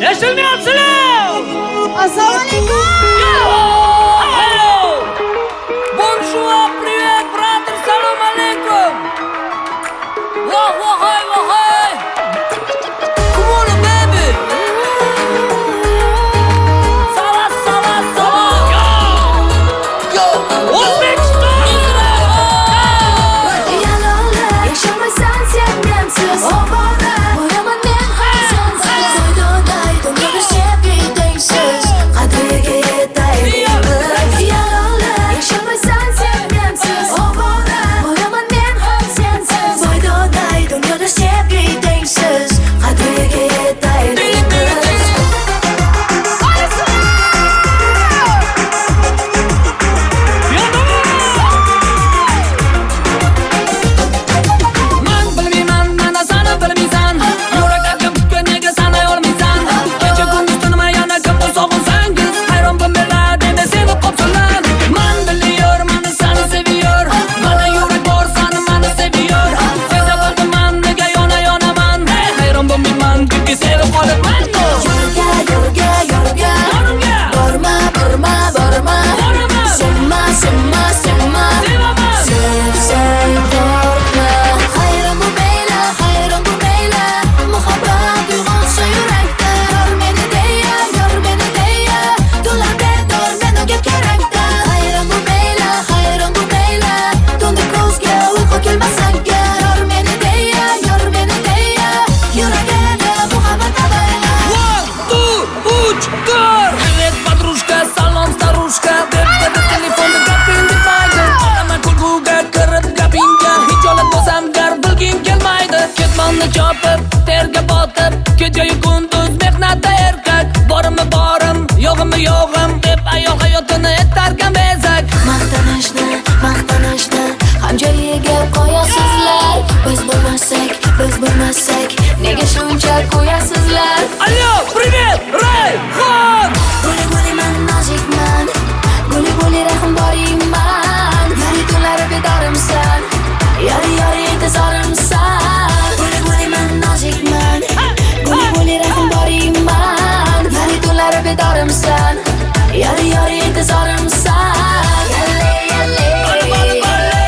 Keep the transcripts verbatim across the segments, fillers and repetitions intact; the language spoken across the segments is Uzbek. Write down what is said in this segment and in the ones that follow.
Eshitmayapsizlar? Assalomu alaykum. Bonjour, привет, brother, salam alaykum. Voh, vohoy, vohoy. Come on, baby. Salat, salat, salat. Yo, yo, O'zbekiston. Yaşamasan sen mensiz ovora. Bo'laman men ham sensiz. So'ydoday dunyoda sevgi tengsiz. Qadriga yetaylik. Yaşamasan sen mensiz ovora. Bo'laman men ham sensiz. So'ydoday dunyoda sevgi tengsiz. Qadriga yetaylik. Man bilmayman, mana seni bilmaysan. Yuraklarga butgan nega sanay olmaysan. Kecha kunduz tinmay yana kimni sog'insangiz. Hayron bo'lmaylar, dema seni qopsalar. Man biliyor, mani seni seviyor. Mana yurak bor, seni mani seviyor. Seza qoldim man, nega yona yonaman. Hayron bo'lmayman, chunki sevib qolibman. Yo'lga, yo'lga, yo'lga. Yo'limga. Borma, borma, borma. Boraman. Sinma, sinma, sinma. Sevaman. Sevsang korkma. Hayron bo'lmayla, hayron bo'lmayla. Muhabbat uyg'onsa yurakda. Yor meni deya, yor meni deya. To'la bedor men unga kerakda. Hayron bo'lmayla, hayron bo'lmayla. Tunda ko'zga uyqu kelmasanga. Yor meni deya, yor meni deya. Yuragida muhabbat abayla. One, two, uch, to'rt. Привет, подружка, salom, старушка. Deb dedi telefonda gaping bitmaydi. Olaman kulguga kirib gapingga. Hijolat bo'lsam gar bilging kelmaydi. Ketmonni chopib, terga botib. Kechayu kunduz mehnatda erkak. Borimi borim, yo'g'imi yo'g'im deb ayol hayotini etarkan bezak. Maqtanishni, maqtanishni ham joyiga qo'yasizlar. Biz bo'lmasak, biz bo'lmasak, nega shuncha qo'yasizlar? Allo, привет, Rayhon. Guli guli man nozikman, guli guli rahm boringman. Yari tunlari bedorimsan, yari yari intizorimsan. Guli guli man nozikman, guli guli rahm boringman. Yari tunlari bedorimsan, yari yari intizorimsan. Yalle yalle, Bali, bali, bali.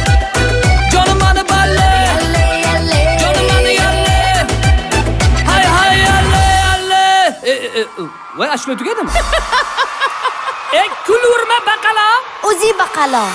Jonim mani bali. yalle yalle. Jonim mani yalle. Hay hay yalle yalle. E, e, e, voy, ashula tugadimi? Ey, kulurma baqala. O'zi baqalo.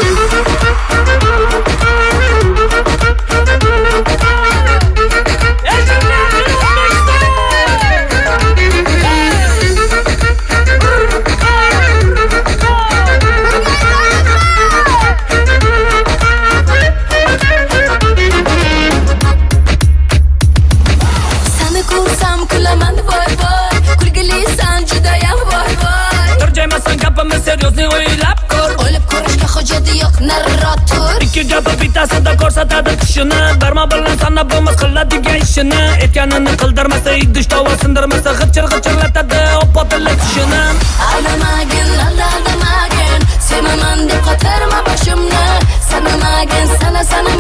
Seni ko'rsam kulaman voy voy. Kulgilisan judayam voy voy. Turjaymasan gapimni seriozniy o'ylab ko'r. O'ylab ko'rishga hojati yo'q, nariroq Ikki gapi bittasida ko'rsatadi tushini. Barmoq bilan sanab bo'lmas qiladigan ishini. Aytganini qildirmasa, idish tova sindirmasa, g'irchir g'irchirlatadi oppotilib tushini. Aldamagin, aldamagin. Sevaman deb qotirma boshimni. Sanamagin, sana sana